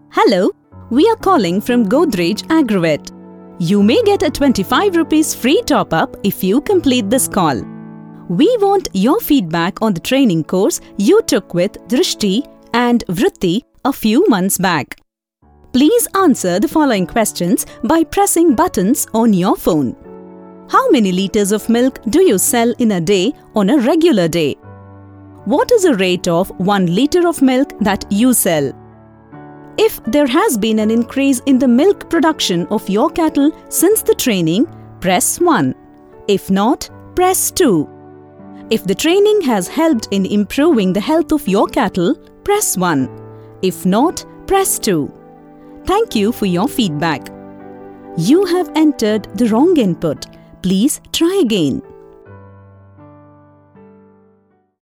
Hello, we are calling from Godrej Agrovet. You may get a 25 rupees free top-up if you complete this call. We want your feedback on the training course you took with Drishti and Vritti a few months back. Please answer the following questions by pressing buttons on your phone. How many liters of milk do you sell in a day on a regular day? What is the rate of 1 liter of milk that you sell? If there has been an increase in the milk production of your cattle since the training, press 1. If not, press 2. If the training has helped in improving the health of your cattle, press 1. If not, press 2. Thank you for your feedback. You have entered the wrong input. Please try again.